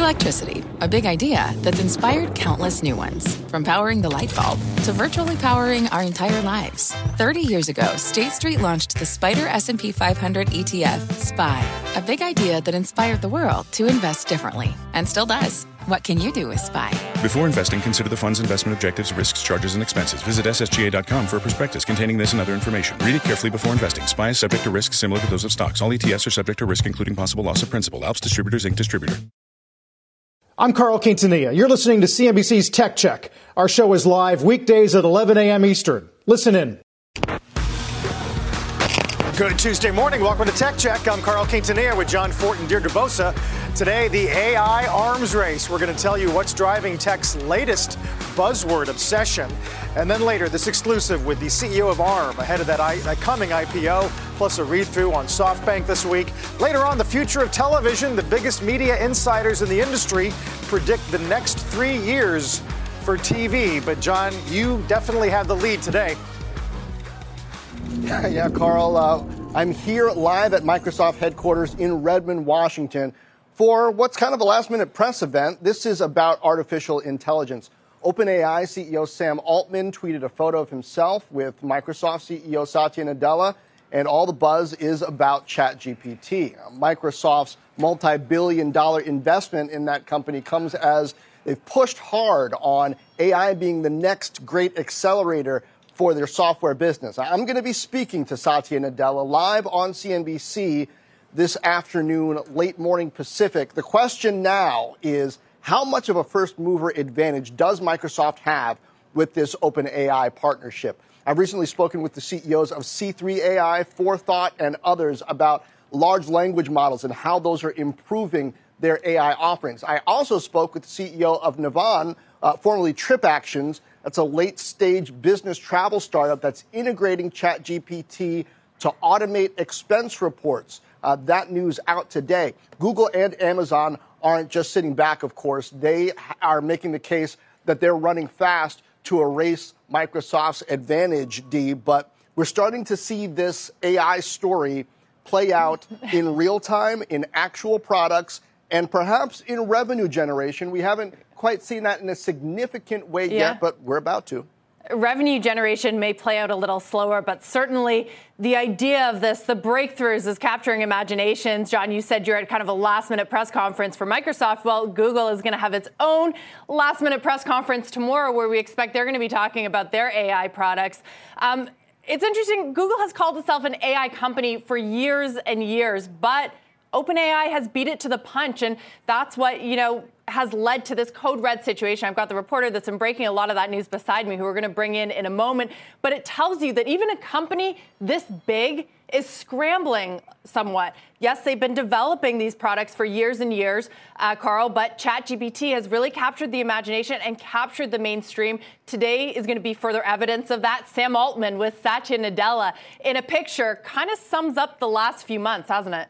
Electricity, a big idea that's inspired countless new ones. From powering the light bulb to virtually powering our entire lives. 30 years ago, State Street launched the Spider S&P 500 ETF, SPY. A big idea that inspired the world to invest differently. And still does. What can you do with SPY? Before investing, consider the fund's investment objectives, risks, charges, and expenses. Visit ssga.com for a prospectus containing this and other information. Read it carefully before investing. SPY is subject to risks similar to those of stocks. All ETFs are subject to risk, including possible loss of principal. Alps Distributors, Inc. Distributor. I'm Carl Quintanilla. You're listening to CNBC's Tech Check. Our show is live weekdays at 11 a.m. Eastern. Listen in. Good Tuesday morning. Welcome to Tech Check. I'm Carl Quintanilla with John Fort and Deirdre Bosa. Today, the AI arms race. We're going to tell you what's driving tech's latest buzzword obsession. And then later, this exclusive with the CEO of ARM ahead of that coming IPO, plus a read-through on SoftBank this week. Later on, the future of television. The biggest media insiders in the industry predict the next 3 years for TV. But, John, you definitely have the lead today. Yeah, Carl, I'm here live at Microsoft headquarters in Redmond, Washington, for what's kind of a last-minute press event. This is about artificial intelligence. OpenAI CEO Sam Altman tweeted a photo of himself with Microsoft CEO Satya Nadella, and all the buzz is about ChatGPT. Microsoft's multi-billion-dollar investment in that company comes as they've pushed hard on AI being the next great accelerator for their software business. I'm going to be speaking to Satya Nadella live on CNBC this afternoon, late morning Pacific. The question now is, how much of a first mover advantage does Microsoft have with this OpenAI partnership? I've recently spoken with the CEOs of C3 AI, Forethought, and others about large language models and how those are improving their AI offerings. I also spoke with the CEO of Navan, formerly TripActions. That's a late-stage business travel startup that's integrating ChatGPT to automate expense reports. That news out today. Google and Amazon aren't just sitting back, of course. They are making the case that they're running fast to erase Microsoft's advantage, Dee. But we're starting to see this AI story play out in real time, in actual products, and perhaps in revenue generation. We haven't quite seen that in a significant way yet, but we're about to. Revenue generation may play out a little slower, but certainly the idea of this, the breakthroughs, is capturing imaginations. John, you said you're at kind of a last-minute press conference for Microsoft. Well, Google is going to have its own last-minute press conference tomorrow where we expect they're going to be talking about their AI products. It's interesting. Google has called itself an AI company for years and years, but OpenAI has beat it to the punch, and that's what, has led to this code red situation. I've got the reporter that's been breaking a lot of that news beside me, who we're going to bring in a moment. But it tells you that even a company this big is scrambling somewhat. Yes, they've been developing these products for years and years, Carl, but ChatGPT has really captured the imagination and captured the mainstream. Today is going to be further evidence of that. Sam Altman with Satya Nadella in a picture kind of sums up the last few months, hasn't it?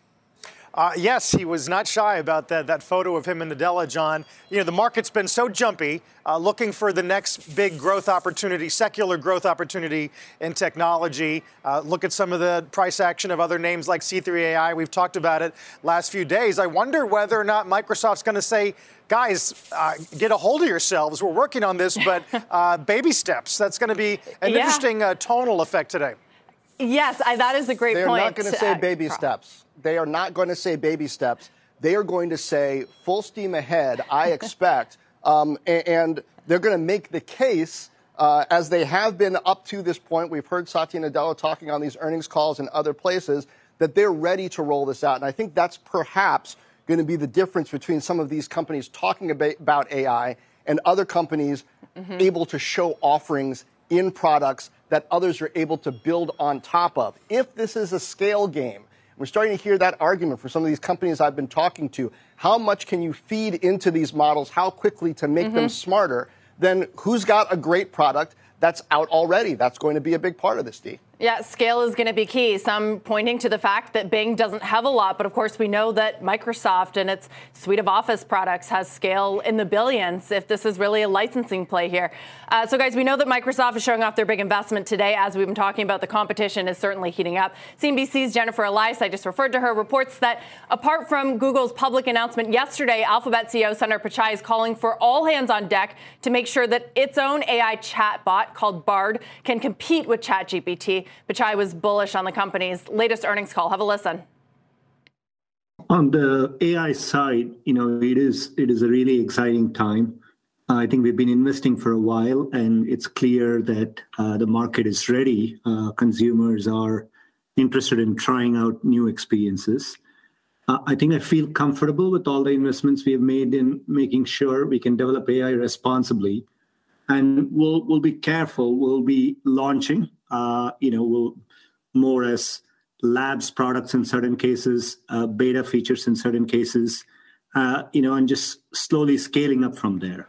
Yes, he was not shy about that photo of him and Nadella, John. The market's been so jumpy, looking for the next big growth opportunity, secular growth opportunity in technology. Look at some of the price action of other names like C3 AI. We've talked about it last few days. I wonder whether or not Microsoft's going to say, guys, get a hold of yourselves. We're working on this, but baby steps. That's going to be an interesting tonal effect today. Yes, that is a great point. They're not going to say baby steps. They are not going to say baby steps. They are going to say full steam ahead, I expect. And they're going to make the case, as they have been up to this point. We've heard Satya Nadella talking on these earnings calls and other places that they're ready to roll this out. And I think that's perhaps going to be the difference between some of these companies talking about AI and other companies able to show offerings in products that others are able to build on top of. If this is a scale game, we're starting to hear that argument for some of these companies I've been talking to. How much can you feed into these models? How quickly to make them smarter? Then who's got a great product that's out already? That's going to be a big part of this, Dee. Yeah, scale is going to be key. Some pointing to the fact that Bing doesn't have a lot, but of course we know that Microsoft and its suite of Office products has scale in the billions if this is really a licensing play here. So guys, we know that Microsoft is showing off their big investment today. As we've been talking about, the competition is certainly heating up. CNBC's Jennifer Elias, I just referred to her, reports that apart from Google's public announcement yesterday, Alphabet CEO Sundar Pichai is calling for all hands on deck to make sure that its own AI chatbot called Bard can compete with ChatGPT. Pichai was bullish on the company's latest earnings call. Have a listen. On the AI side, it is a really exciting time. I think we've been investing for a while, and it's clear that the market is ready. Consumers are interested in trying out new experiences. I think I feel comfortable with all the investments we have made in making sure we can develop AI responsibly. And we'll be careful. We'll be launching, we'll more as labs products in certain cases, beta features in certain cases, and just slowly scaling up from there.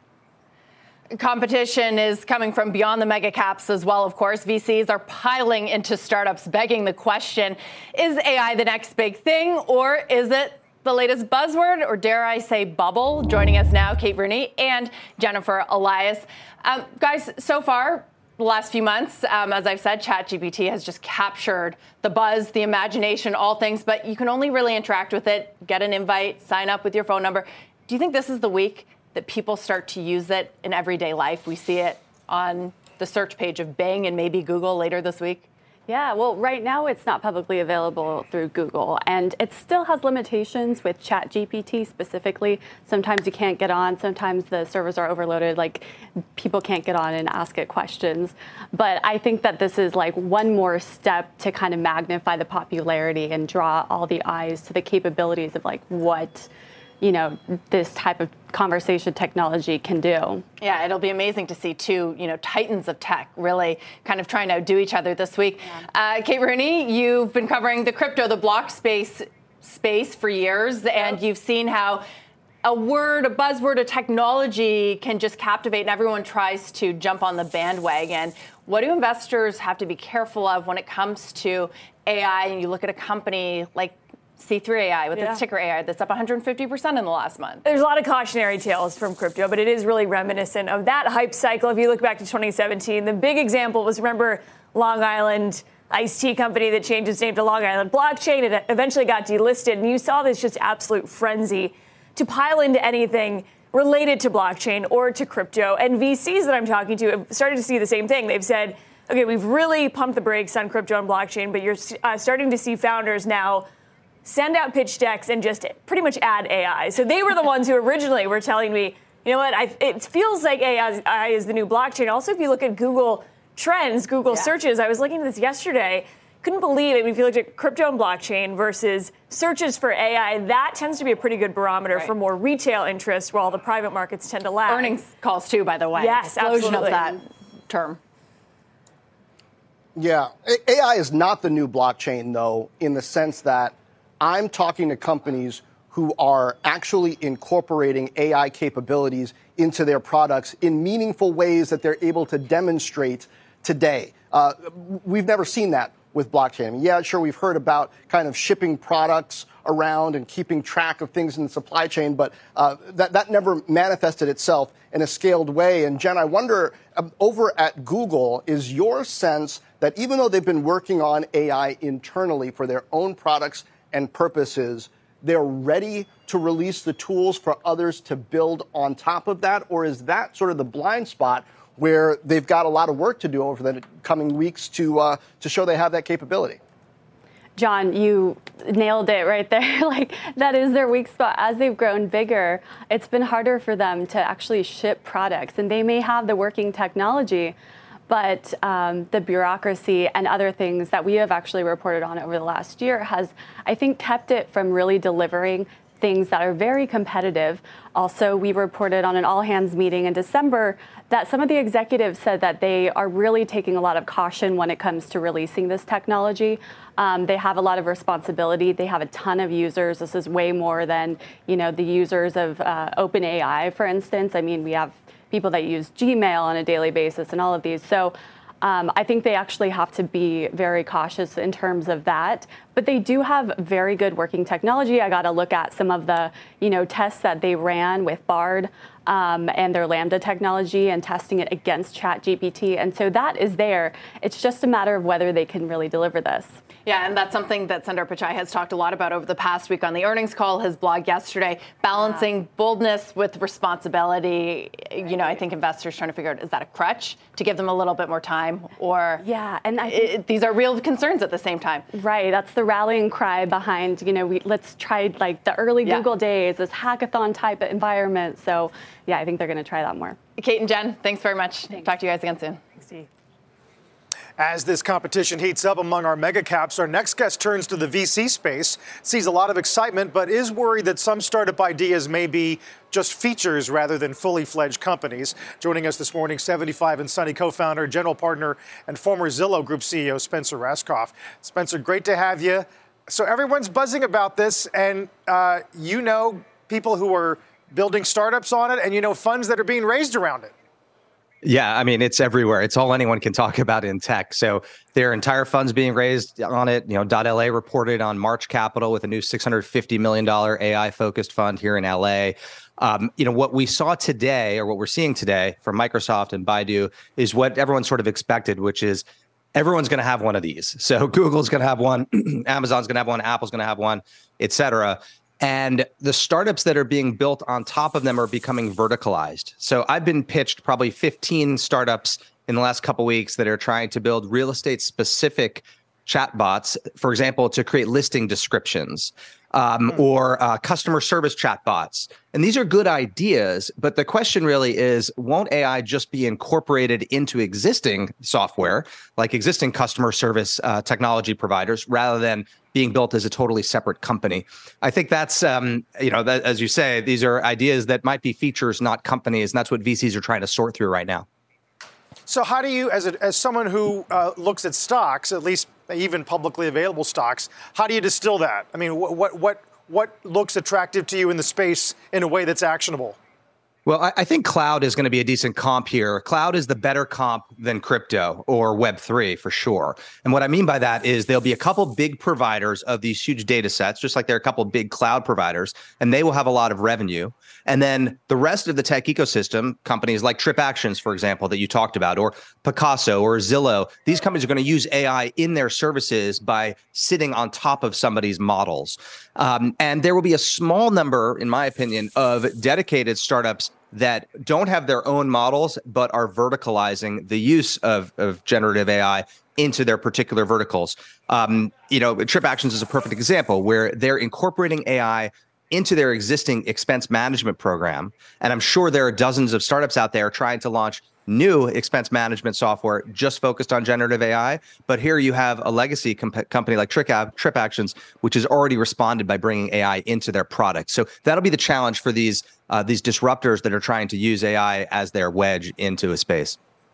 Competition is coming from beyond the mega caps as well, of course. VCs are piling into startups, begging the question, is AI the next big thing, or is it the latest buzzword, or dare I say bubble? Joining us now, Kate Rooney and Jennifer Elias. Guys, so far, the last few months, as I've said, ChatGPT has just captured the buzz, the imagination, all things, but you can only really interact with it, get an invite, sign up with your phone number. Do you think this is the week that people start to use it in everyday life? We see it on the search page of Bing and maybe Google later this week. Yeah, well, right now it's not publicly available through Google, and it still has limitations with ChatGPT specifically. Sometimes you can't get on, sometimes the servers are overloaded, like people can't get on and ask it questions. But I think that this is like one more step to kind of magnify the popularity and draw all the eyes to the capabilities of like what this type of conversation technology can do. Yeah, it'll be amazing to see two, titans of tech really kind of trying to outdo each other this week. Yeah. Kate Rooney, you've been covering the crypto, the block space for years, and you've seen how a word, a buzzword, a technology can just captivate and everyone tries to jump on the bandwagon. What do investors have to be careful of when it comes to AI? And you look at a company like C3 AI with its ticker AI that's up 150% in the last month. There's a lot of cautionary tales from crypto, but it is really reminiscent of that hype cycle. If you look back to 2017, the big example was, remember, Long Island iced tea company that changed its name to Long Island Blockchain. It eventually got delisted, and you saw this just absolute frenzy to pile into anything related to blockchain or to crypto. And VCs that I'm talking to have started to see the same thing. They've said, okay, we've really pumped the brakes on crypto and blockchain, but you're starting to see founders now send out pitch decks and just pretty much add AI. So they were the ones who originally were telling me, you know what, it feels like AI is the new blockchain. Also, if you look at Google Trends, Google searches, I was looking at this yesterday, couldn't believe it. If you looked at crypto and blockchain versus searches for AI, that tends to be a pretty good barometer for more retail interest, while the private markets tend to lag. Earnings calls too, by the way. Yes, explosion absolutely. of that term. Yeah, AI is not the new blockchain, though, in the sense that I'm talking to companies who are actually incorporating AI capabilities into their products in meaningful ways that they're able to demonstrate today. We've never seen that with blockchain. I mean, yeah, sure, we've heard about kind of shipping products around and keeping track of things in the supply chain, but that never manifested itself in a scaled way. And Jen, I wonder, over at Google, is your sense that even though they've been working on AI internally for their own products and purposes, they're ready to release the tools for others to build on top of that? Or is that sort of the blind spot where they've got a lot of work to do over the coming weeks to show they have that capability? John, you nailed it right there. Like, that is their weak spot. As they've grown bigger, it's been harder for them to actually ship products. And they may have the working technology, but the bureaucracy and other things that we have actually reported on over the last year has, I think, kept it from really delivering things that are very competitive. Also, we reported on an all-hands meeting in December that some of the executives said that they are really taking a lot of caution when it comes to releasing this technology. They have a lot of responsibility. They have a ton of users. This is way more than, the users of OpenAI, for instance. I mean, we have people that use Gmail on a daily basis and all of these. So I think they actually have to be very cautious in terms of that. But they do have very good working technology. I got to look at some of the, tests that they ran with Bard and their Lambda technology and testing it against ChatGPT. And so that is there. It's just a matter of whether they can really deliver this. Yeah, and that's something that Sundar Pichai has talked a lot about over the past week on the earnings call, his blog yesterday, balancing boldness with responsibility. I think investors trying to figure out, is that a crutch to give them a little bit more time? Or and these are real concerns at the same time. Right, that's the rallying cry behind, let's try like the early Google days, this hackathon type of environment. So I think they're going to try that more. Kate and Jen, thanks very much. Thanks. Talk to you guys again soon. Thanks, Steve. As this competition heats up among our mega caps, our next guest turns to the VC space, sees a lot of excitement, but is worried that some startup ideas may be just features rather than fully fledged companies. Joining us this morning, 75 and Sunny co-founder, general partner, and former Zillow Group CEO, Spencer Rascoff. Spencer, great to have you. So everyone's buzzing about this, and people who are building startups on it, and funds that are being raised around it. Yeah, I mean, it's everywhere. It's all anyone can talk about in tech. So their entire funds being raised on it. .LA reported on March Capital with a new $650 million AI-focused fund here in LA. What we saw today, or what we're seeing today from Microsoft and Baidu, is what everyone sort of expected, which is everyone's going to have one of these. So Google's going to have one, Amazon's going to have one, Apple's going to have one, et cetera. And the startups that are being built on top of them are becoming verticalized. So I've been pitched probably 15 startups in the last couple of weeks that are trying to build real estate specific chatbots, for example, to create listing descriptions or customer service chatbots. And these are good ideas, but the question really is, won't AI just be incorporated into existing software, like existing customer service technology providers, rather than being built as a totally separate company? I think that's, that, as you say, these are ideas that might be features, not companies. And that's what VCs are trying to sort through right now. So how do you, as someone who looks at stocks, at least even publicly available stocks, how do you distill that? I mean, what looks attractive to you in the space in a way that's actionable? Well, I think cloud is going to be a decent comp here. Cloud is the better comp than crypto or Web3 for sure. And what I mean by that is there'll be a couple big providers of these huge data sets, just like there are a couple of big cloud providers, and they will have a lot of revenue. And then the rest of the tech ecosystem, companies like TripActions, for example, that you talked about, or Picasso or Zillow, these companies are going to use AI in their services by sitting on top of somebody's models. And there will be a small number, in my opinion, of dedicated startups that don't have their own models, but are verticalizing the use of generative AI into their particular verticals. TripActions is a perfect example where they're incorporating AI into their existing expense management program. And I'm sure there are dozens of startups out there trying to launch new expense management software just focused on generative AI. But here you have a legacy company like TripActions, which has already responded by bringing AI into their product. So that'll be the challenge for these disruptors that are trying to use AI as their wedge into a space.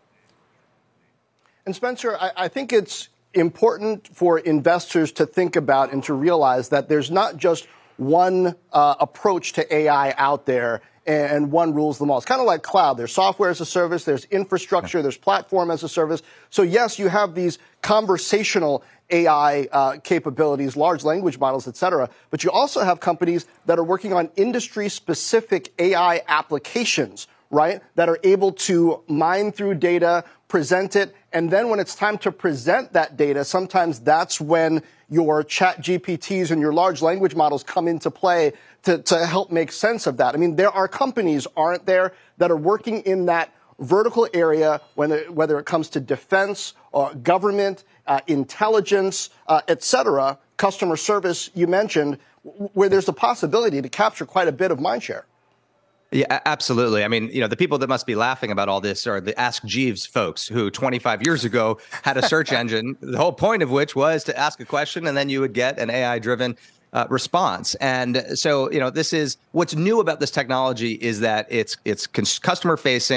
And Spencer, I think it's important for investors to think about and to realize that there's not just one approach to AI out there and one rules them all. It's kind of like cloud. There's software as a service, there's infrastructure, there's platform as a service. So yes, you have these conversational AI capabilities, large language models, et cetera, but you also have companies that are working on industry-specific AI applications, right, that are able to mine through data, present it, and then when it's time to present that data, sometimes that's when your chat GPTs and your large language models come into play to help make sense of that. I mean, there are companies, aren't there, that are working in that vertical area, whether it comes to defense, government, intelligence, et cetera, customer service, you mentioned, where there's a possibility to capture quite a bit of mind share. Yeah, absolutely. I mean, the people that must be laughing about all this are the Ask Jeeves folks who 25 years ago had a search engine, the whole point of which was to ask a question and then you would get an AI-driven response. And so, this is what's new about this technology is that it's customer facing.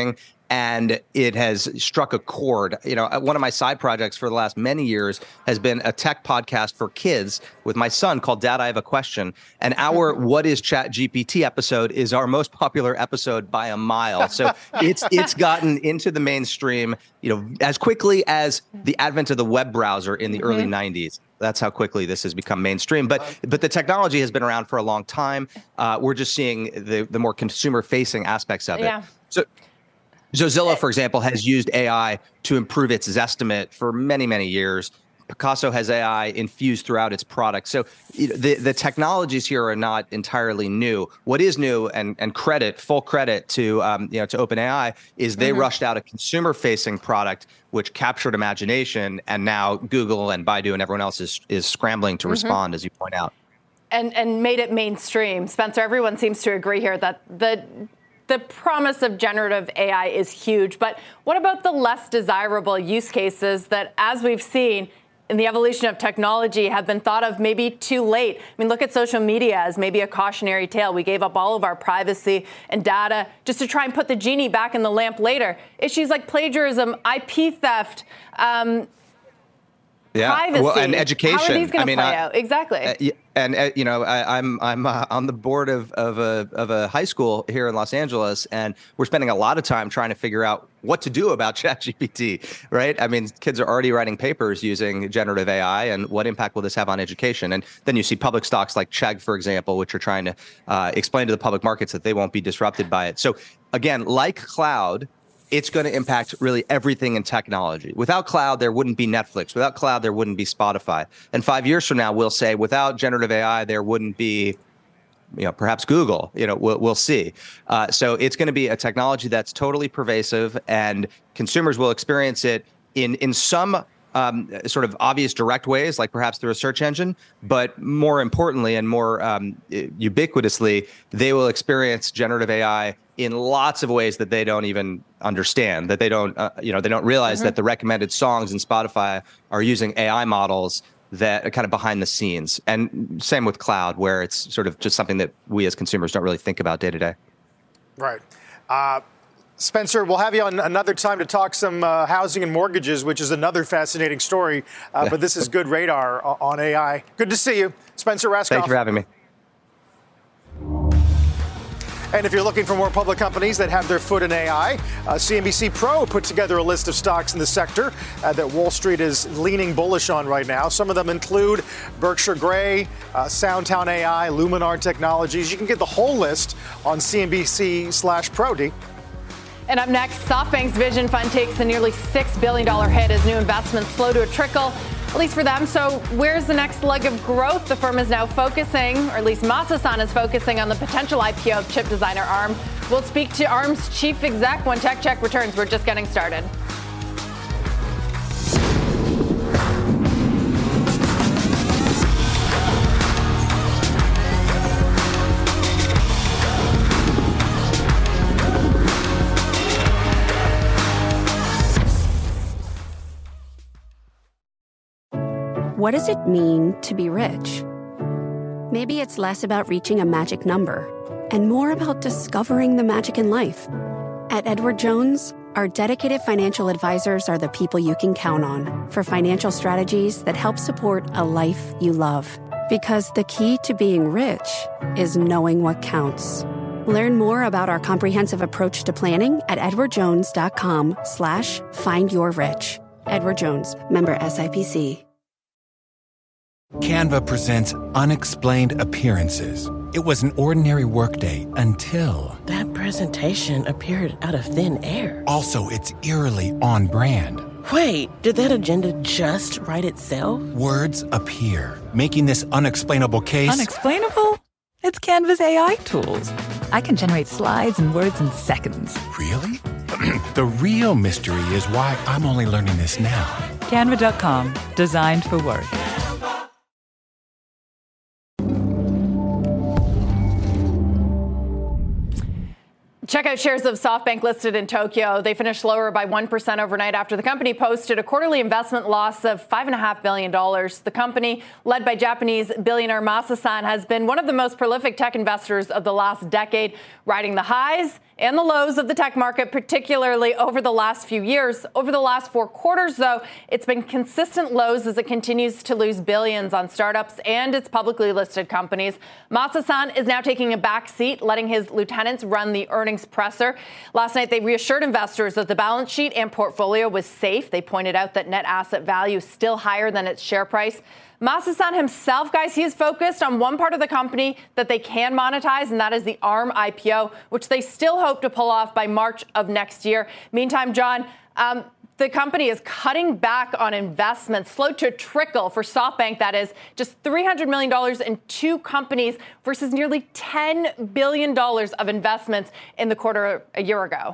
and it has struck a chord. One of my side projects for the last many years has been a tech podcast for kids with my son called Dad, I Have a Question. And our What is ChatGPT episode is our most popular episode by a mile. So it's gotten into the mainstream, as quickly as the advent of the web browser in the early 90s. That's how quickly this has become mainstream. But the technology has been around for a long time. We're just seeing the more consumer-facing aspects of it. So Zillow, for example, has used AI to improve its Zestimate for many, many years. Picasso has AI infused throughout its products. So the technologies here are not entirely new. What is new, and full credit to to OpenAI, is they rushed out a consumer-facing product which captured imagination, and now Google and Baidu and everyone else is scrambling to respond, as you point out. And made it mainstream. Spencer, everyone seems to agree here that the promise of generative AI is huge. But what about the less desirable use cases that, as we've seen in the evolution of technology, have been thought of maybe too late? I mean, look at social media as maybe a cautionary tale. We gave up all of our privacy and data just to try and put the genie back in the lamp later. Issues like plagiarism, IP theft, privacy. And education. How are these going to play out? Exactly. I'm on the board of a high school here in Los Angeles, and we're spending a lot of time trying to figure out what to do about ChatGPT, right? I mean, kids are already writing papers using generative AI, and what impact will this have on education? And then you see public stocks like Chegg, for example, which are trying to explain to the public markets that they won't be disrupted by it. So again, like cloud, it's going to impact really everything in technology. Without cloud, there wouldn't be Netflix. Without cloud, there wouldn't be Spotify. And 5 years from now, we'll say without generative AI, there wouldn't be, perhaps Google. We'll see. So it's going to be a technology that's totally pervasive, and consumers will experience it in some sort of obvious direct ways, like perhaps through a search engine, but more importantly and more ubiquitously, they will experience generative AI in lots of ways that they don't even understand, that they don't, they don't realize that the recommended songs in Spotify are using AI models that are kind of behind the scenes. And same with cloud, where it's sort of just something that we as consumers don't really think about day to day. Right. Spencer, we'll have you on another time to talk some housing and mortgages, which is another fascinating story. But this is good radar on AI. Good to see you, Spencer Rascoff. Thank you for having me. And if you're looking for more public companies that have their foot in AI, CNBC Pro put together a list of stocks in the sector that Wall Street is leaning bullish on right now. Some of them include Berkshire Grey, SoundTown AI, Luminar Technologies. You can get the whole list on CNBC/Pro. D. And up next, SoftBank's Vision Fund takes a nearly $6 billion hit as new investments slow to a trickle, at least for them. So where's the next leg of growth? The firm is now focusing, or at least Masa-san is focusing on the potential IPO of chip designer ARM. We'll speak to ARM's chief exec when Tech Check returns. We're just getting started. What does it mean to be rich? Maybe it's less about reaching a magic number and more about discovering the magic in life. At Edward Jones, our dedicated financial advisors are the people you can count on for financial strategies that help support a life you love. Because the key to being rich is knowing what counts. Learn more about our comprehensive approach to planning at edwardjones.com/findyourrich. Edward Jones, member SIPC. Canva presents Unexplained Appearances. It was an ordinary workday until... that presentation appeared out of thin air. Also, it's eerily on brand. Wait, did that agenda just write itself? Words appear, making this unexplainable case... Unexplainable? It's Canva's AI tools. I can generate slides and words in seconds. Really? The real mystery is why I'm only learning this now. Canva.com, designed for work. Check out shares of SoftBank listed in Tokyo. They finished lower by 1% overnight after the company posted a quarterly investment loss of $5.5 billion. The company, led by Japanese billionaire Masa-san, has been one of the most prolific tech investors of the last decade, riding the highs and the lows of the tech market, particularly over the last few years. Over the last 4 quarters, though, it's been consistent lows as it continues to lose billions on startups and its publicly listed companies. Masa-san is now taking a back seat, letting his lieutenants run the earnings presser. Last night, they reassured investors that the balance sheet and portfolio was safe. They pointed out that net asset value is still higher than its share price. Masa-san himself, guys, he is focused on one part of the company that they can monetize, and that is the ARM IPO, which they still hope to pull off by March of next year. Meantime, John, the company is cutting back on investments, slow to trickle for SoftBank, that is, just $300 million in 2 companies versus nearly $10 billion of investments in the quarter a year ago.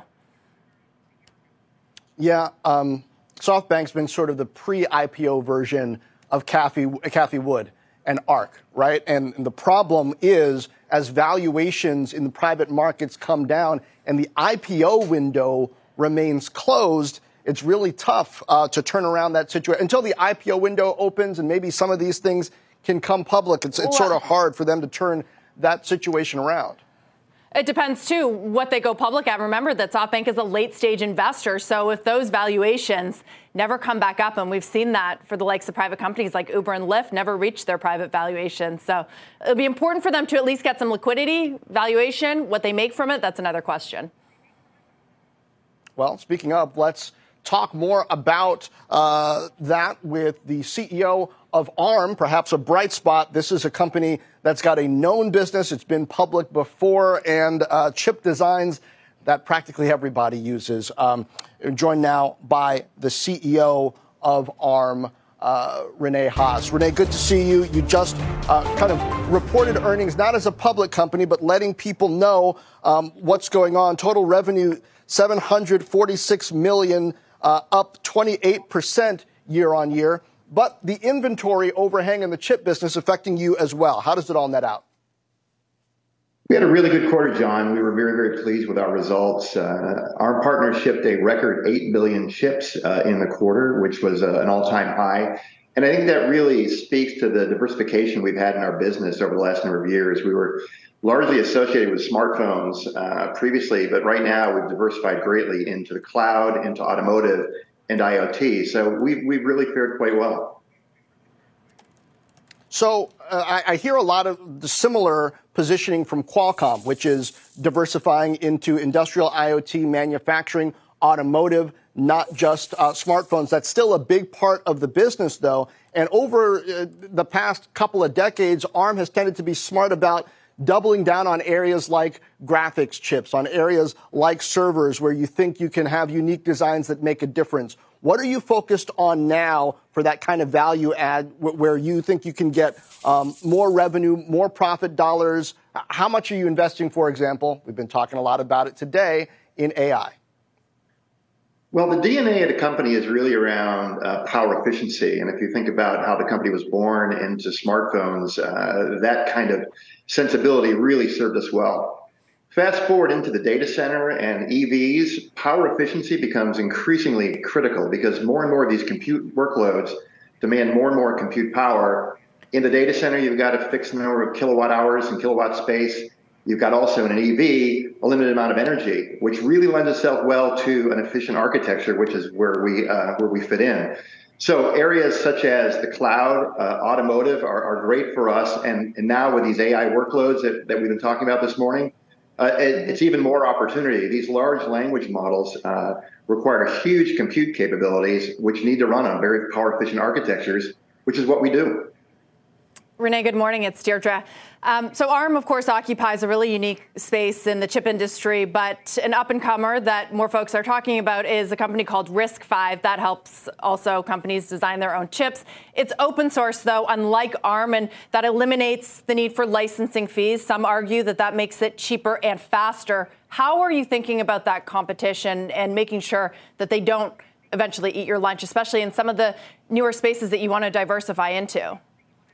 Yeah, SoftBank's been sort of the pre-IPO version of Cathie Wood and ARK, right? And the problem is, as valuations in the private markets come down and the IPO window remains closed, it's really tough to turn around that situation. Until the IPO window opens and maybe some of these things can come public, it's sort of hard for them to turn that situation around. It depends, too, what they go public at. Remember that SoftBank is a late-stage investor, so if those valuations never come back up, and we've seen that for the likes of private companies like Uber and Lyft, never reached their private valuations. So it'll be important for them to at least get some liquidity, valuation. What they make from it, that's another question. Well, speaking of, let's talk more about that with the CEO of ARM, perhaps a bright spot. This is a company that's got a known business. It's been public before, and chip designs that practically everybody uses. Joined now by the CEO of ARM, Rene Haas. Rene, good to see you. You just kind of reported earnings, not as a public company, but letting people know what's going on. Total revenue, $746 million, up 28% year on year. But the inventory overhang in the chip business affecting you as well. How does it all net out? We had a really good quarter, John. We were very, very pleased with our results. Our partner shipped a record 8 billion chips in the quarter, which was an all-time high. And I think that really speaks to the diversification we've had in our business over the last number of years. We were largely associated with smartphones previously, but right now we've diversified greatly into the cloud, into automotive, and IoT. So we've really fared quite well. So I hear a lot of the similar positioning from Qualcomm, which is diversifying into industrial IoT, manufacturing, automotive, not just smartphones. That's still a big part of the business, though. And over the past couple of decades, ARM has tended to be smart about doubling down on areas like graphics chips, on areas like servers where you think you can have unique designs that make a difference. What are you focused on now for that kind of value add where you think you can get more revenue, more profit dollars? How much are you investing, for example, we've been talking a lot about it today, in AI? Well, the DNA of the company is really around power efficiency. And if you think about how the company was born into smartphones, that kind of sensibility really served us well. Fast forward into the data center and EVs, power efficiency becomes increasingly critical because more and more of these compute workloads demand more and more compute power. In the data center, you've got a fixed number of kilowatt hours and kilowatt space. You've got also in an EV a limited amount of energy, which really lends itself well to an efficient architecture, which is where we fit in. So areas such as the cloud, automotive are great for us. And now with these AI workloads that we've been talking about this morning, it's even more opportunity. These large language models require huge compute capabilities, which need to run on very power efficient architectures, which is what we do. Rene, good morning. It's Deirdre. So ARM, of course, occupies a really unique space in the chip industry, but an up-and-comer that more folks are talking about is a company called RISC-V that helps also companies design their own chips. It's open source, though, unlike ARM, and that eliminates the need for licensing fees. Some argue that that makes it cheaper and faster. How are you thinking about that competition and making sure that they don't eventually eat your lunch, especially in some of the newer spaces that you want to diversify into?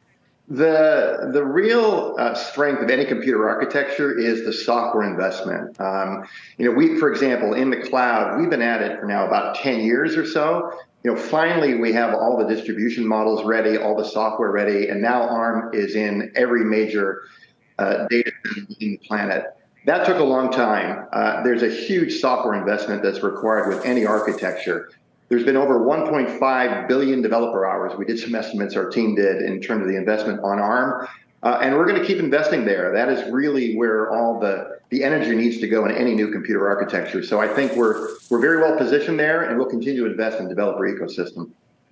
The real strength of any computer architecture is the software investment. We, for example, in the cloud, we've been at it for now about 10 years or so. Finally, we have all the distribution models ready, all the software ready, and now ARM is in every major data center on the planet. That took a long time. There's a huge software investment that's required with any architecture. There's been over 1.5 billion developer hours. We did some estimates our team did in terms of the investment on ARM. And we're going to keep investing there. That is really where all the energy needs to go in any new computer architecture. So I think we're very well positioned there, and we'll continue to invest in the developer ecosystem.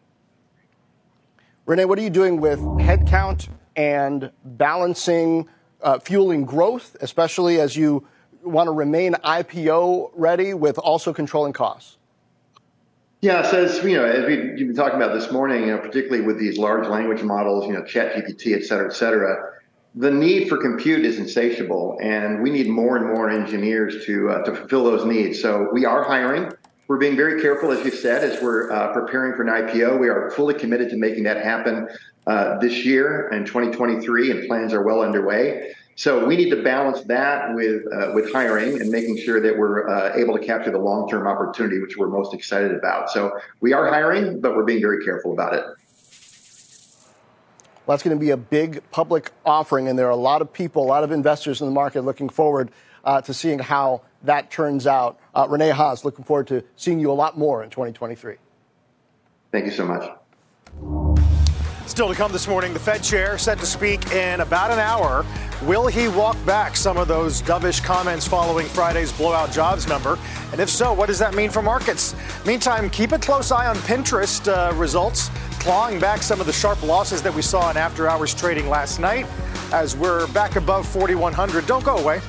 Renee, what are you doing with headcount and balancing, fueling growth, especially as you want to remain IPO ready with also controlling costs? Yeah, so as we've been talking about this morning, particularly with these large language models, ChatGPT, et cetera, the need for compute is insatiable, and we need more and more engineers to fulfill those needs. So we are hiring. We're being very careful, as you said, as we're preparing for an IPO. We are fully committed to making that happen this year in 2023, and plans are well underway. So we need to balance that with hiring and making sure that we're able to capture the long-term opportunity, which we're most excited about. So we are hiring, but we're being very careful about it. Well, that's going to be a big public offering, and there are a lot of people, a lot of investors in the market looking forward to seeing how that turns out. Renee Haas, looking forward to seeing you a lot more in 2023. Thank you so much. Still to come this morning, the Fed chair set to speak in about an hour. Will he walk back some of those dovish comments following Friday's blowout jobs number? And if so, what does that mean for markets? Meantime, keep a close eye on Pinterest results, clawing back some of the sharp losses that we saw in after-hours trading last night. As we're back above 4,100, don't go away.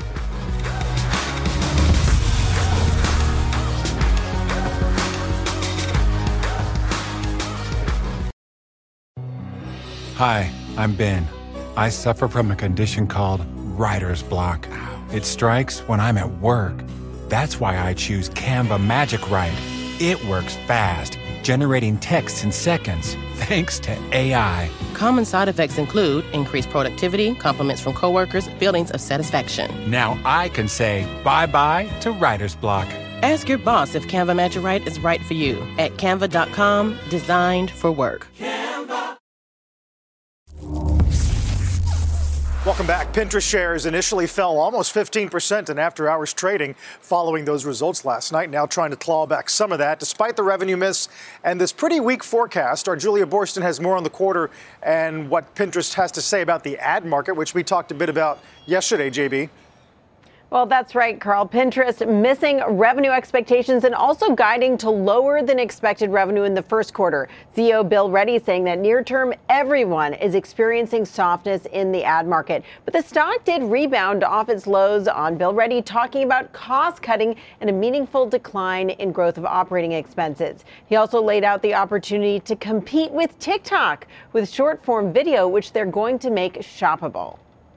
Hi, I'm Ben. I suffer from a condition called writer's block. It strikes when I'm at work. That's why I choose Canva Magic Write. It works fast, generating text in seconds, thanks to AI. Common side effects include increased productivity, compliments from coworkers, feelings of satisfaction. Now I can say bye-bye to writer's block. Ask your boss if Canva Magic Write is right for you at canva.com, designed for work. Welcome back. Pinterest shares initially fell almost 15% in after-hours trading following those results last night. Now trying to claw back some of that despite the revenue miss and this pretty weak forecast. Our Julia Boorstin has more on the quarter and what Pinterest has to say about the ad market, which we talked a bit about yesterday, JB. Well, that's right, Carl. Pinterest missing revenue expectations and also guiding to lower than expected revenue in the first quarter. CEO Bill Ready saying that near term, everyone is experiencing softness in the ad market. But the stock did rebound off its lows on Bill Ready talking about cost cutting and a meaningful decline in growth of operating expenses. He also laid out the opportunity to compete with TikTok with short form video, which they're going to make shoppable.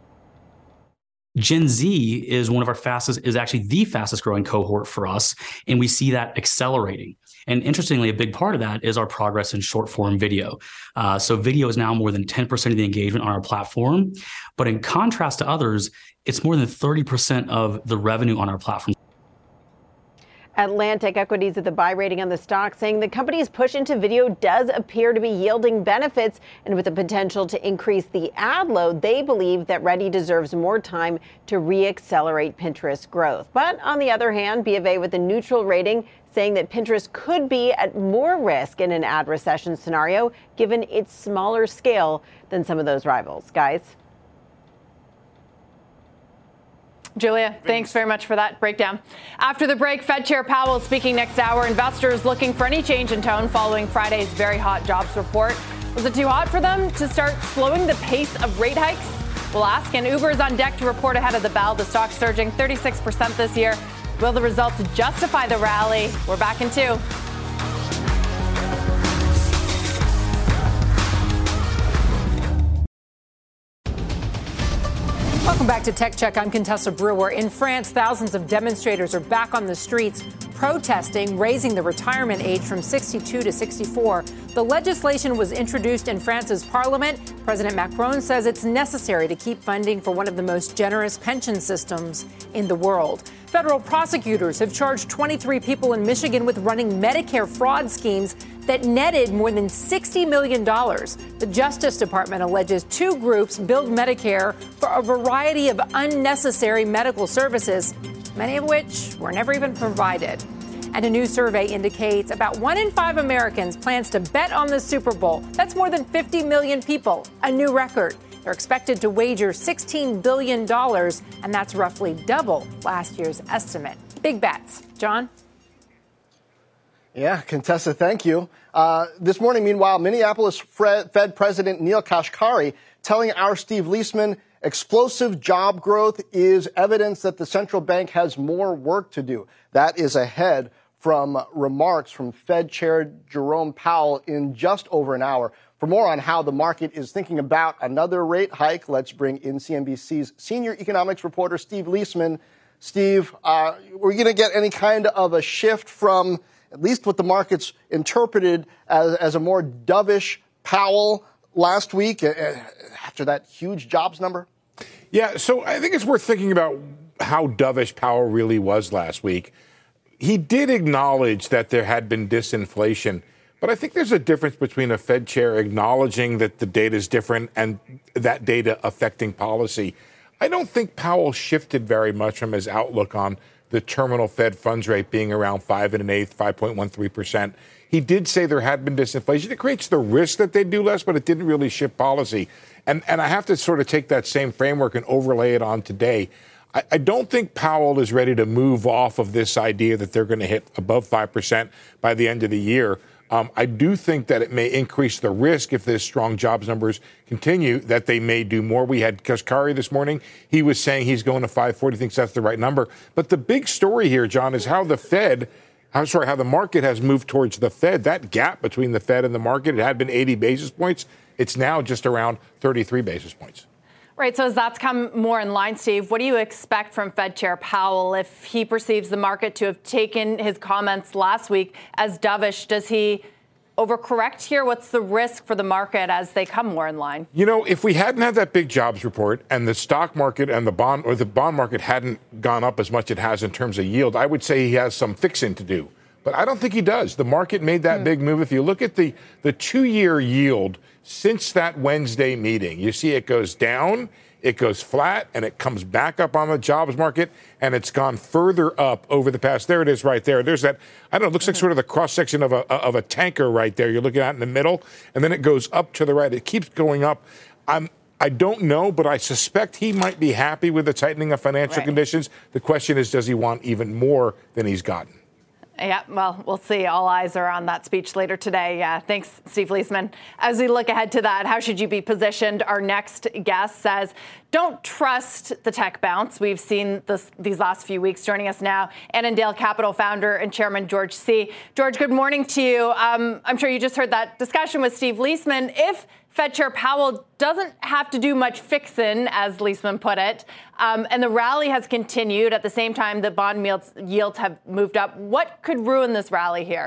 Gen Z is actually the fastest growing cohort for us, and we see that accelerating. And interestingly, a big part of that is our progress in short form video. So video is now more than 10% of the engagement on our platform. But in contrast to others, it's more than 30% of the revenue on our platform. Atlantic Equities at the buy rating on the stock, saying the company's push into video does appear to be yielding benefits, and with the potential to increase the ad load, they believe that Ready deserves more time to re-accelerate Pinterest growth. But on the other hand, BofA with a neutral rating, saying that Pinterest could be at more risk in an ad recession scenario, given its smaller scale than some of those rivals. Guys? Julia, thanks very much for that breakdown. After the break, Fed Chair Powell speaking next hour. Investors looking for any change in tone following Friday's very hot jobs report. Was it too hot for them to start slowing the pace of rate hikes? We'll ask. And Uber is on deck to report ahead of the bell. The stock surging 36% this year. Will the results justify the rally? We're back in 2. Welcome back to Tech Check. I'm Contessa Brewer. In France, thousands of demonstrators are back on the streets protesting, raising the retirement age from 62 to 64. The legislation was introduced in France's parliament. President Macron says it's necessary to keep funding for one of the most generous pension systems in the world. Federal prosecutors have charged 23 people in Michigan with running Medicare fraud schemes that netted more than $60 million. The Justice Department alleges two groups billed Medicare for a variety of unnecessary medical services, many of which were never even provided. And a new survey indicates about 1 in 5 Americans plans to bet on the Super Bowl. That's more than 50 million people, a new record. They're expected to wager $16 billion, and that's roughly double last year's estimate. Big bets. John? Yeah, Contessa, thank you. This morning, meanwhile, Minneapolis Fed President Neel Kashkari telling our Steve Leisman explosive job growth is evidence that the central bank has more work to do. That is ahead from remarks from Fed Chair Jerome Powell in just over an hour. For more on how the market is thinking about another rate hike, let's bring in CNBC's senior economics reporter, Steve Leisman. Steve, we're going to get any kind of a shift from at least what the markets interpreted as a more dovish Powell last week after that huge jobs number? Yeah, so I think it's worth thinking about how dovish Powell really was last week. He did acknowledge that there had been disinflation, but I think there's a difference between a Fed chair acknowledging that the data is different and that data affecting policy. I don't think Powell shifted very much from his outlook on the terminal Fed funds rate being around 5 1/8, 5.13%. He did say there had been disinflation. It creates the risk that they do less, but it didn't really shift policy. And I have to sort of take that same framework and overlay it on today. I don't think Powell is ready to move off of this idea that they're going to hit above 5% by the end of the year. I do think that it may increase the risk if this strong jobs numbers continue, that they may do more. We had Kashkari this morning. He was saying he's going to 540, thinks that's the right number. But the big story here, John, is how how the market has moved towards the Fed. That gap between the Fed and the market, it had been 80 basis points. It's now just around 33 basis points. Right. So as that's come more in line, Steve, what do you expect from Fed Chair Powell if he perceives the market to have taken his comments last week as dovish? Does he overcorrect here? What's the risk for the market as they come more in line? You know, if we hadn't had that big jobs report and the stock market and the bond market hadn't gone up as much as it has in terms of yield, I would say he has some fixing to do. But I don't think he does. The market made that big move. If you look at the 2-year yield since that Wednesday meeting, you see it goes down, it goes flat, and it comes back up on the jobs market, and it's gone further up over the past. There it is right there. There's that, I don't know, it looks like sort of the cross-section of a tanker right there. You're looking at in the middle, and then it goes up to the right. It keeps going up. I don't know, but I suspect he might be happy with the tightening of financial conditions. The question is, does he want even more than he's gotten? Yeah, well, we'll see. All eyes are on that speech later today. Yeah, thanks, Steve Leisman. As we look ahead to that, how should you be positioned? Our next guest says, don't trust the tech bounce. We've seen these last few weeks. Joining us now, Annandale Capital founder and chairman George See. George, good morning to you. I'm sure you just heard that discussion with Steve Leisman. If Fed Chair Powell doesn't have to do much fixing, as Leisman put it, and the rally has continued at the same time the bond yields have moved up. What could ruin this rally here?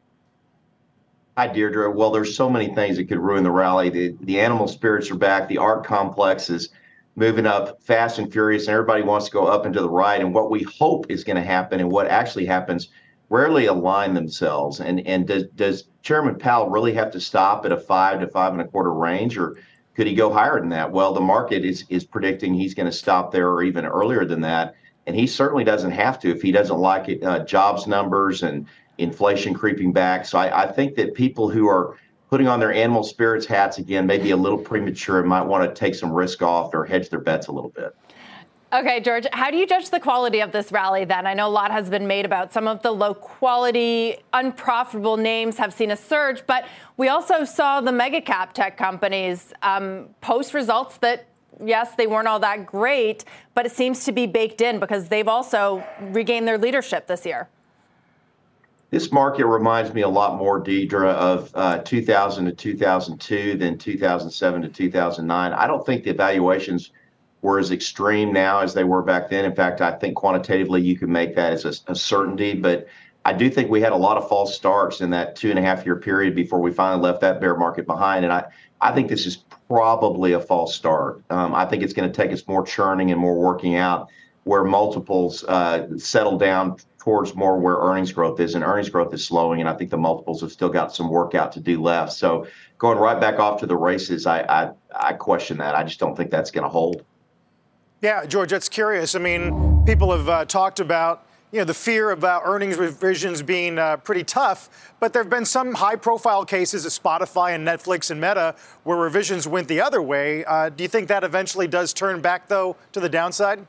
Hi, Deirdre. Well, there's so many things that could ruin the rally. The animal spirits are back. The art complex is moving up fast and furious, and everybody wants to go up and to the right. And what we hope is going to happen and what actually happens rarely align themselves. And does Chairman Powell really have to stop at a 5 to 5 1/4 range, or could he go higher than that? Well, the market is predicting he's going to stop there or even earlier than that. And he certainly doesn't have to if he doesn't like it, jobs numbers and inflation creeping back. So I think that people who are putting on their animal spirits hats again may be a little premature and might want to take some risk off or hedge their bets a little bit. Okay, George, how do you judge the quality of this rally then? I know a lot has been made about some of the low quality, unprofitable names have seen a surge, but we also saw the mega cap tech companies post results that, yes, they weren't all that great, but it seems to be baked in because they've also regained their leadership this year. This market reminds me a lot more, Deidre, of 2000 to 2002 than 2007 to 2009. I don't think the valuations were as extreme now as they were back then. In fact, I think quantitatively you could make that as a certainty. But I do think we had a lot of false starts in that 2.5-year period before we finally left that bear market behind. And I think this is probably a false start. I think it's going to take us more churning and more working out where multiples settle down towards more where earnings growth is. And earnings growth is slowing, and I think the multiples have still got some workout to do left. So going right back off to the races, I question that. I just don't think that's going to hold. Yeah, George, that's curious. I mean, people have talked about the fear about earnings revisions being pretty tough, but there have been some high-profile cases at Spotify and Netflix and Meta where revisions went the other way. Do you think that eventually does turn back, though, to the downside?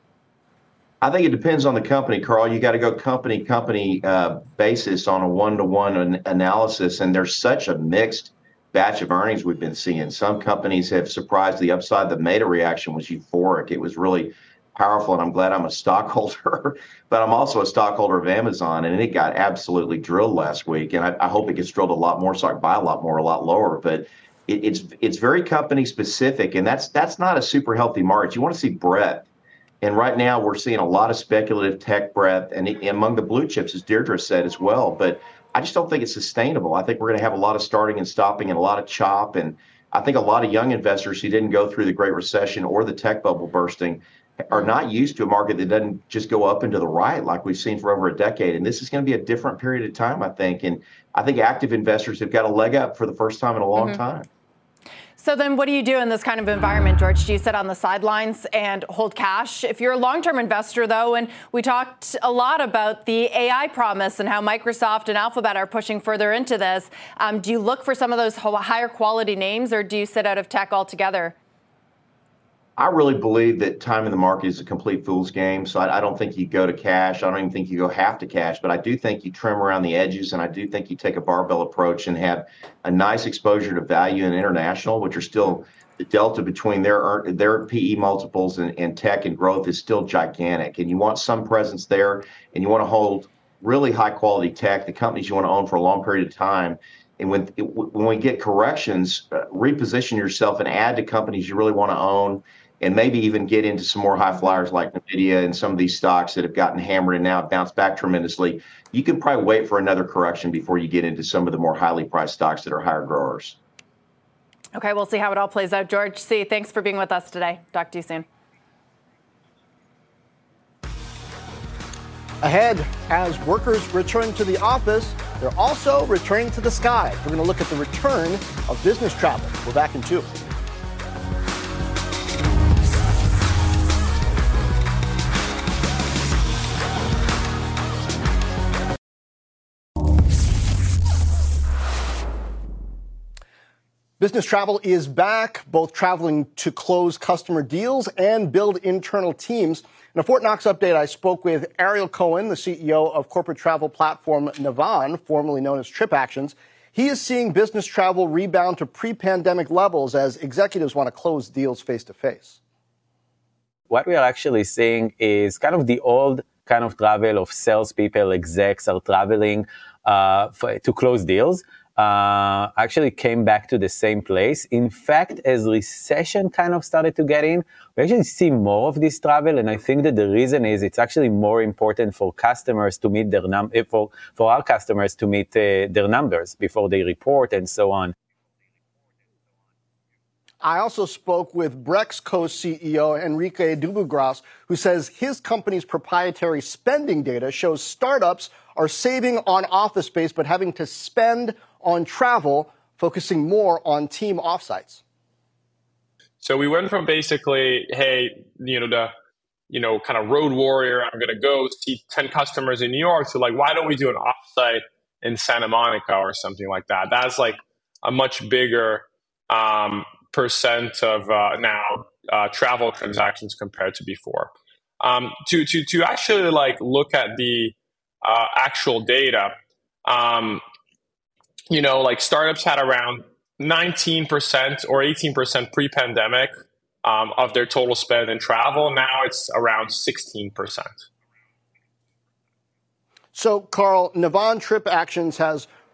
I think it depends on the company, Carl. You got to go company basis on a one-to-one analysis, and there's such a mixed batch of earnings we've been seeing. Some companies have surprised the upside. The Meta reaction was euphoric. It was really powerful, and I'm glad I'm a stockholder, but I'm also a stockholder of Amazon, and it got absolutely drilled last week, and I hope it gets drilled a lot more so I can buy a lot more, a lot lower, but it's very company specific, and that's not a super healthy market. You want to see breadth, and right now we're seeing a lot of speculative tech breadth, and among the blue chips, as Deirdre said as well, but I just don't think it's sustainable. I think we're going to have a lot of starting and stopping and a lot of chop, and I think a lot of young investors who didn't go through the Great Recession or the tech bubble bursting are not used to a market that doesn't just go up and to the right like we've seen for over a decade. And this is going to be a different period of time, I think. And I think active investors have got a leg up for the first time in a long time. So then what do you do in this kind of environment, George? Do you sit on the sidelines and hold cash? If you're a long-term investor, though, and we talked a lot about the AI promise and how Microsoft and Alphabet are pushing further into this, do you look for some of those higher quality names, or do you sit out of tech altogether? I really believe that time in the market is a complete fool's game. So I don't think you go to cash. I don't even think you go half to cash, but I do think you trim around the edges. And I do think you take a barbell approach and have a nice exposure to value and international, which are still the delta between their PE multiples and tech and growth is still gigantic. And you want some presence there, and you want to hold really high quality tech, the companies you want to own for a long period of time. And when we get corrections, reposition yourself and add to companies you really want to own, and maybe even get into some more high flyers like NVIDIA and some of these stocks that have gotten hammered and now bounced back tremendously. You can probably wait for another correction before you get into some of the more highly priced stocks that are higher growers. Okay, we'll see how it all plays out. George C., thanks for being with us today. Talk to you soon. Ahead, as workers return to the office, they're also returning to the sky. We're going to look at the return of business travel. We're back in 2. Business travel is back, both traveling to close customer deals and build internal teams. In a Fort Knox update, I spoke with Ariel Cohen, the CEO of corporate travel platform Navan, formerly known as TripActions. He is seeing business travel rebound to pre-pandemic levels as executives want to close deals face-to-face. What we are actually seeing is kind of the old kind of travel of salespeople, execs are traveling to close deals. Actually came back to the same place. In fact, as recession kind of started to get in, we actually see more of this travel, and I think that the reason is it's actually more important for customers to meet their for our customers to meet their numbers before they report and so on. I also spoke with Brex co-CEO Enrique Dubugras, who says his company's proprietary spending data shows startups are saving on office space but having to spend on travel, focusing more on team offsites. So we went from basically, hey, kind of road warrior, I'm going to go see 10 customers in New York, to like, why don't we do an offsite in Santa Monica or something like that? That's like a much bigger percent of now travel transactions compared to before. To actually like look at the actual data, like startups had around 19% or 18% pre-pandemic of their total spend in travel. Now it's around 16%. So, Carl, Navan TripActions has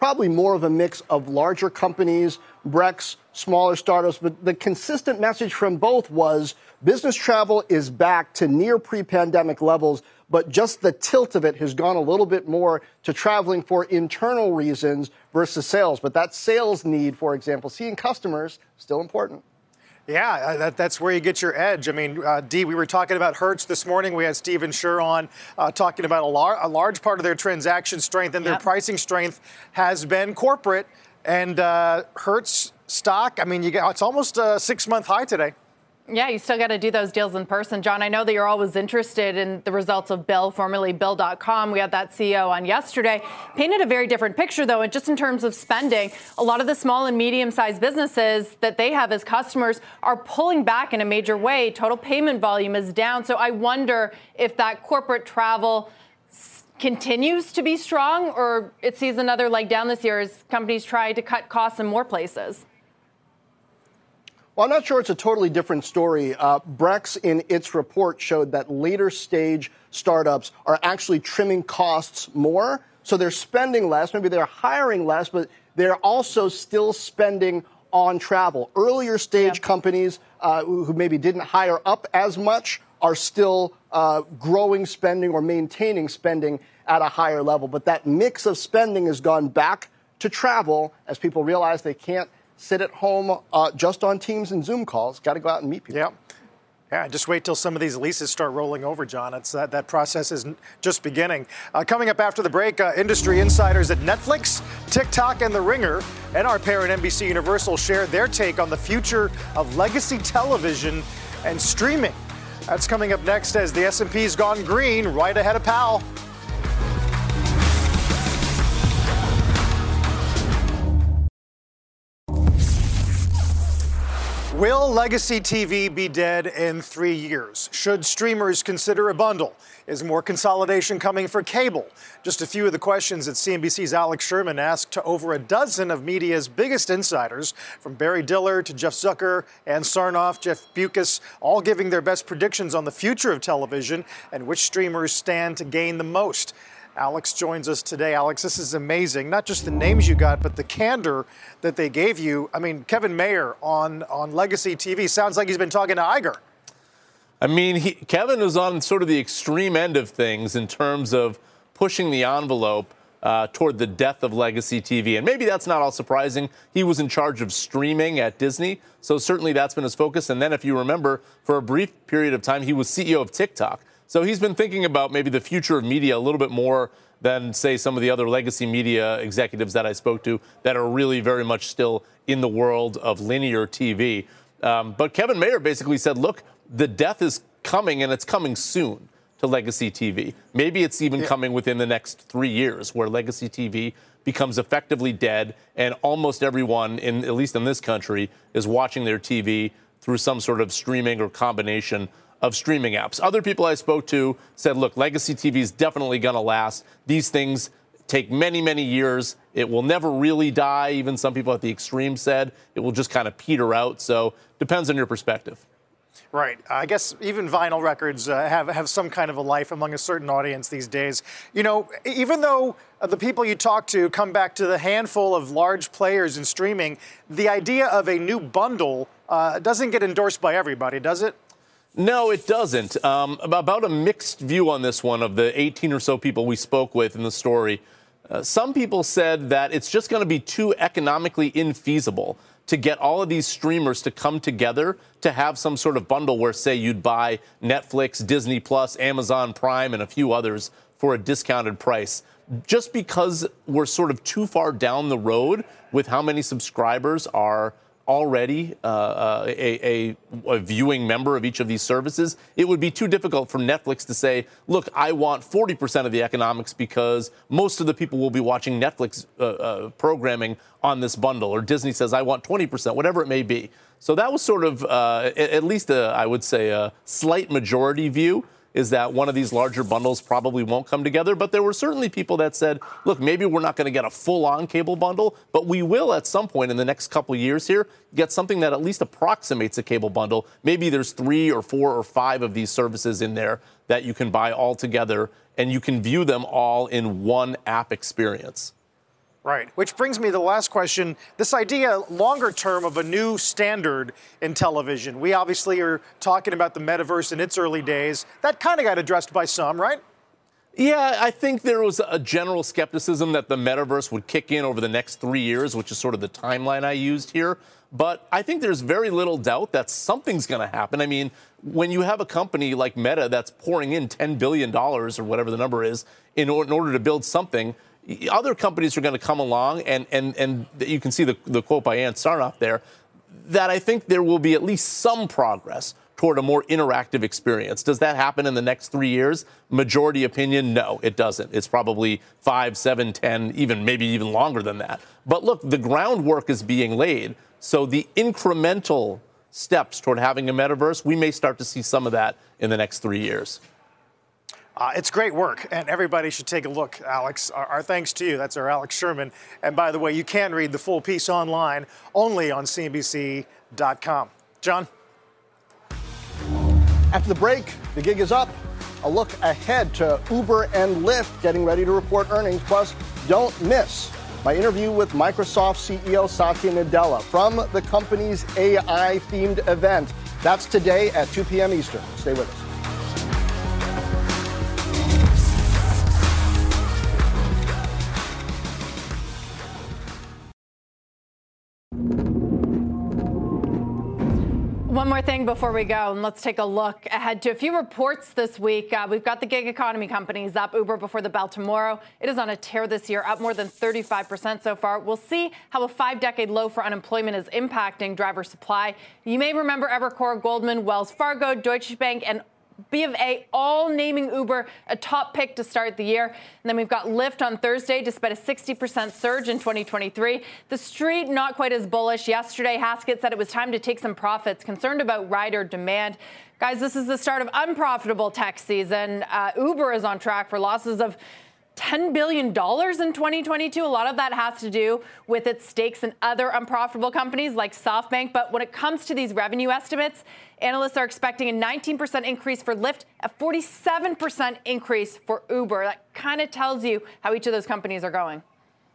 probably more of a mix of larger companies, Brex, smaller startups. But the consistent message from both was business travel is back to near pre-pandemic levels, but just the tilt of it has gone a little bit more to traveling for internal reasons versus sales. But that sales need, for example, seeing customers, still important. Yeah, that's where you get your edge. I mean, Dee, we were talking about Hertz this morning. We had Stephen Scher on talking about a large part of their transaction strength and their pricing strength has been corporate. And Hertz stock, I mean, it's almost a 6-month high today. Yeah, you still got to do those deals in person. John, I know that you're always interested in the results of Bill, formerly Bill.com. We had that CEO on yesterday. Painted a very different picture, though, and just in terms of spending. A lot of the small and medium-sized businesses that they have as customers are pulling back in a major way. Total payment volume is down. So I wonder if that corporate travel continues to be strong or it sees another leg down this year as companies try to cut costs in more places. Well, I'm not sure it's a totally different story. Brex, in its report, showed that later stage startups are actually trimming costs more. So they're spending less. Maybe they're hiring less, but they're also still spending on travel. Earlier stage companies who maybe didn't hire up as much are still growing spending or maintaining spending at a higher level. But that mix of spending has gone back to travel as people realize they can't sit at home just on Teams and Zoom calls. Got to go out and meet people. Yeah, just wait till some of these leases start rolling over, John. It's that process is just beginning. Coming up after the break, industry insiders at Netflix, TikTok, and The Ringer, and our parent NBC Universal share their take on the future of legacy television and streaming. That's coming up next as the S&P's gone green, right ahead of Powell. Will legacy TV be dead in 3 years? Should streamers consider a bundle? Is more consolidation coming for cable? Just a few of the questions that CNBC's Alex Sherman asked to over a dozen of media's biggest insiders, from Barry Diller to Jeff Zucker, Ann Sarnoff, Jeff Bewkes, all giving their best predictions on the future of television and which streamers stand to gain the most. Alex joins us today. Alex, this is amazing. Not just the names you got, but the candor that they gave you. I mean, Kevin Mayer on Legacy TV sounds like he's been talking to Iger. I mean, Kevin was on sort of the extreme end of things in terms of pushing the envelope toward the death of Legacy TV. And maybe that's not all surprising. He was in charge of streaming at Disney, so certainly that's been his focus. And then if you remember, for a brief period of time, he was CEO of TikTok. So he's been thinking about maybe the future of media a little bit more than, say, some of the other legacy media executives that I spoke to that are really very much still in the world of linear TV. But Kevin Mayer basically said, look, the death is coming and it's coming soon to legacy TV. Maybe it's even coming within the next 3 years where legacy TV becomes effectively dead and almost everyone, at least in this country, is watching their TV through some sort of streaming or combination of streaming apps. Other people I spoke to said, look, legacy TV is definitely going to last. These things take many, many years. It will never really die. Even some people at the extreme said it will just kind of peter out. So depends on your perspective. Right. I guess even vinyl records have some kind of a life among a certain audience these days. You know, even though the people you talk to come back to the handful of large players in streaming, the idea of a new bundle doesn't get endorsed by everybody, does it? No, it doesn't. About a mixed view on this one of the 18 or so people we spoke with in the story. Some people said that it's just going to be too economically infeasible to get all of these streamers to come together to have some sort of bundle where, say, you'd buy Netflix, Disney Plus, Amazon Prime, and a few others for a discounted price. Just because we're sort of too far down the road with how many subscribers are already a viewing member of each of these services, it would be too difficult for Netflix to say, look, I want 40% of the economics because most of the people will be watching Netflix programming on this bundle. Or Disney says, I want 20%, whatever it may be. So that was sort of at least, I would say, a slight majority view, is that one of these larger bundles probably won't come together. But there were certainly people that said, look, maybe we're not going to get a full-on cable bundle, but we will at some point in the next couple of years here get something that at least approximates a cable bundle. Maybe there's 3 or 4 or 5 of these services in there that you can buy all together, and you can view them all in one app experience. Right. Which brings me to the last question. This idea, longer term, of a new standard in television. We obviously are talking about the metaverse in its early days. That kind of got addressed by some, right? Yeah, I think there was a general skepticism that the metaverse would kick in over the next 3 years, which is sort of the timeline I used here. But I think there's very little doubt that something's going to happen. I mean, when you have a company like Meta that's pouring in $10 billion or whatever the number is in order to build something, other companies are going to come along, and you can see the quote by Ann Sarnoff there, that I think there will be at least some progress toward a more interactive experience. Does that happen in the next 3 years? Majority opinion, no, it doesn't. It's probably 5, 7, 10, maybe even longer than that. But look, the groundwork is being laid. So the incremental steps toward having a metaverse, we may start to see some of that in the next 3 years. It's great work, and everybody should take a look, Alex. Our thanks to you. That's our Alex Sherman. And by the way, you can read the full piece online, only on CNBC.com. John? After the break, the gig is up. A look ahead to Uber and Lyft getting ready to report earnings. Plus, don't miss my interview with Microsoft CEO Satya Nadella from the company's AI-themed event. That's today at 2 p.m. Eastern. Stay with us. One more thing before we go, and let's take a look ahead to a few reports this week. We've got the gig economy companies up. Uber before the bell tomorrow. It is on a tear this year, up more than 35% so far. We'll see how a 5-decade low for unemployment is impacting driver supply. You may remember Evercore, Goldman, Wells Fargo, Deutsche Bank, and B of A all naming Uber a top pick to start the year. And then we've got Lyft on Thursday, despite a 60% surge in 2023. The street not quite as bullish. Yesterday, Haskett said it was time to take some profits, concerned about rider demand. Guys, this is the start of unprofitable tech season. Uber is on track for losses of $10 billion in 2022. A lot of that has to do with its stakes in other unprofitable companies like SoftBank. But when it comes to these revenue estimates, analysts are expecting a 19% increase for Lyft, a 47% increase for Uber. That kind of tells you how each of those companies are going.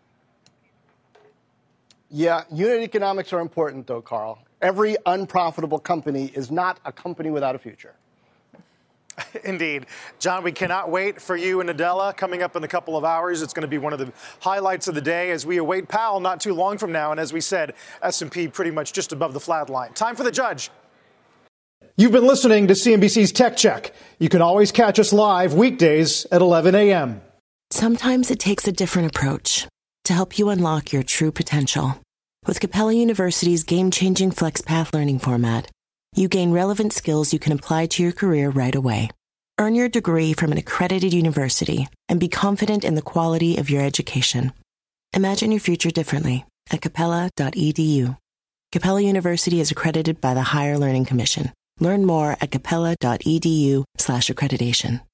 Yeah, unit economics are important, though, Carl. Every unprofitable company is not a company without a future. Indeed. John, we cannot wait for you and Nadella coming up in a couple of hours. It's going to be one of the highlights of the day as we await Powell not too long from now. And as we said, S&P pretty much just above the flat line. Time for the judge. You've been listening to CNBC's Tech Check. You can always catch us live weekdays at 11 a.m. Sometimes it takes a different approach to help you unlock your true potential. With Capella University's game-changing FlexPath learning format, you gain relevant skills you can apply to your career right away. Earn your degree from an accredited university and be confident in the quality of your education. Imagine your future differently at capella.edu. Capella University is accredited by the Higher Learning Commission. Learn more at capella.edu/accreditation.